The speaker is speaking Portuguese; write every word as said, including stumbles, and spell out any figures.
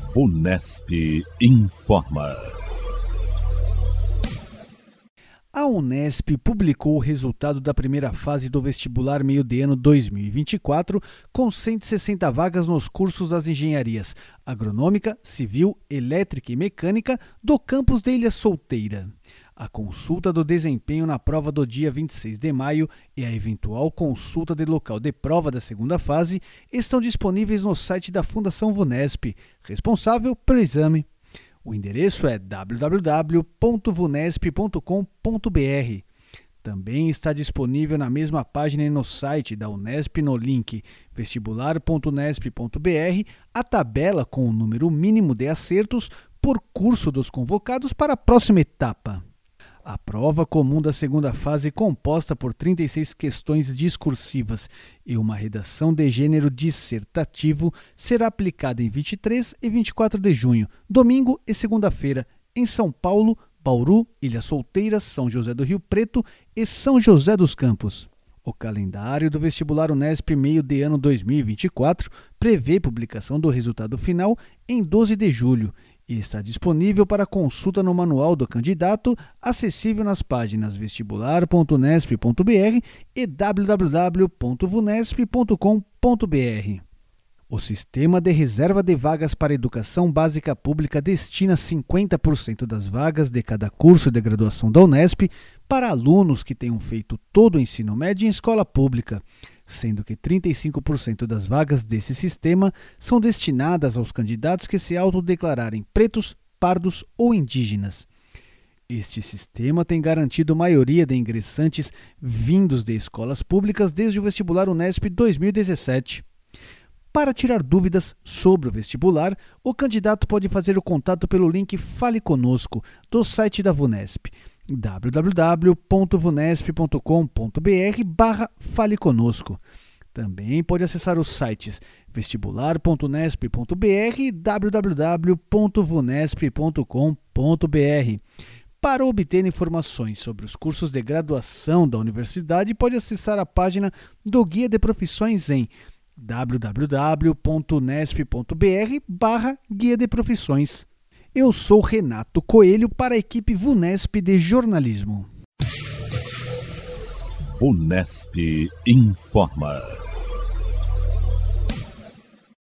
Unesp informa. A Unesp publicou o resultado da primeira fase do vestibular meio de ano dois mil e vinte e quatro, com cento e sessenta vagas nos cursos das engenharias agronômica, civil, elétrica e mecânica do campus de Ilha Solteira. A consulta do desempenho na prova do dia vinte e seis de maio e a eventual consulta de local de prova da segunda fase estão disponíveis no site da Fundação Vunesp, responsável pelo exame. O endereço é w w w ponto vunesp ponto com ponto b r. Também está disponível na mesma página e no site da Unesp no link vestibular ponto unesp ponto b r a tabela com o número mínimo de acertos por curso dos convocados para a próxima etapa. A prova comum da segunda fase, composta por trinta e seis questões discursivas e uma redação de gênero dissertativo, será aplicada em vinte e três e vinte e quatro de junho, domingo e segunda-feira, em São Paulo, Bauru, Ilha Solteira, São José do Rio Preto e São José dos Campos. O calendário do vestibular Unesp meio de ano dois mil e vinte e quatro prevê publicação do resultado final em doze de julho e está disponível para consulta no manual do candidato, acessível nas páginas vestibular ponto unesp ponto b r e w w w ponto vunesp ponto com ponto b r. O Sistema de Reserva de Vagas para Educação Básica Pública destina cinquenta por cento das vagas de cada curso de graduação da Unesp para alunos que tenham feito todo o ensino médio em escola pública, sendo que trinta e cinco por cento das vagas desse sistema são destinadas aos candidatos que se autodeclararem pretos, pardos ou indígenas. Este sistema tem garantido maioria de ingressantes vindos de escolas públicas desde o vestibular Unesp dois mil e dezessete. Para tirar dúvidas sobre o vestibular, o candidato pode fazer o contato pelo link Fale Conosco do site da Vunesp, w w w ponto vunesp ponto com ponto b r barra Fale Conosco. Também pode acessar os sites vestibular ponto unesp ponto b r e w w w ponto vunesp ponto com ponto b r. Para obter informações sobre os cursos de graduação da universidade, pode acessar a página do Guia de Profissões em w w w ponto unesp ponto b r barra Guia de Profissões. Eu sou Renato Coelho para a equipe Vunesp de Jornalismo. Unesp informa.